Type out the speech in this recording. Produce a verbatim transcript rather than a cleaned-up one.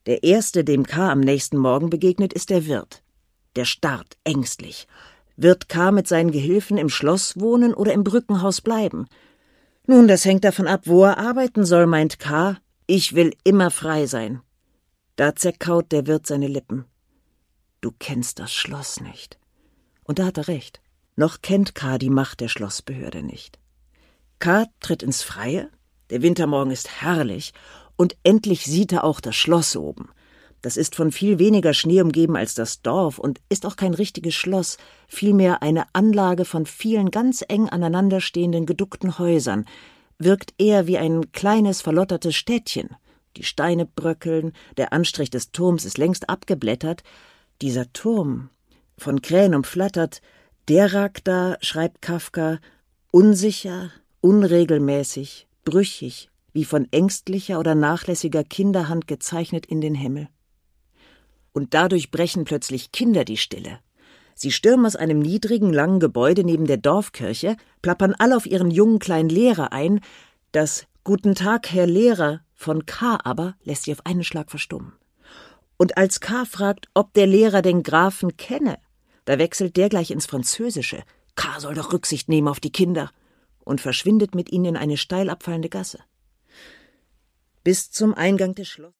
Der Erste, dem K. am nächsten Morgen begegnet, ist der Wirt. Der starrt ängstlich. Wird K. mit seinen Gehilfen im Schloss wohnen oder im Brückenhaus bleiben? Nun, das hängt davon ab, wo er arbeiten soll, meint K. Ich will immer frei sein. Da zerkaut der Wirt seine Lippen. Du kennst das Schloss nicht. Und da hat er recht. Noch kennt K. die Macht der Schlossbehörde nicht. K. tritt ins Freie, der Wintermorgen ist herrlich, und endlich sieht er auch das Schloss oben. Das ist von viel weniger Schnee umgeben als das Dorf und ist auch kein richtiges Schloss, vielmehr eine Anlage von vielen ganz eng aneinanderstehenden geduckten Häusern, wirkt eher wie ein kleines, verlottertes Städtchen. Die Steine bröckeln, der Anstrich des Turms ist längst abgeblättert. Dieser Turm, von Krähen umflattert, der ragt da, schreibt Kafka, unsicher, unregelmäßig, brüchig, wie von ängstlicher oder nachlässiger Kinderhand gezeichnet in den Himmel. Und dadurch brechen plötzlich Kinder die Stille. Sie stürmen aus einem niedrigen, langen Gebäude neben der Dorfkirche, plappern alle auf ihren jungen kleinen Lehrer ein. Das »Guten Tag, Herr Lehrer« von K. aber lässt sie auf einen Schlag verstummen. Und als K. fragt, ob der Lehrer den Grafen kenne, da wechselt der gleich ins Französische. K. soll doch Rücksicht nehmen auf die Kinder und verschwindet mit ihnen in eine steil abfallende Gasse. Bis zum Eingang des Schlosses.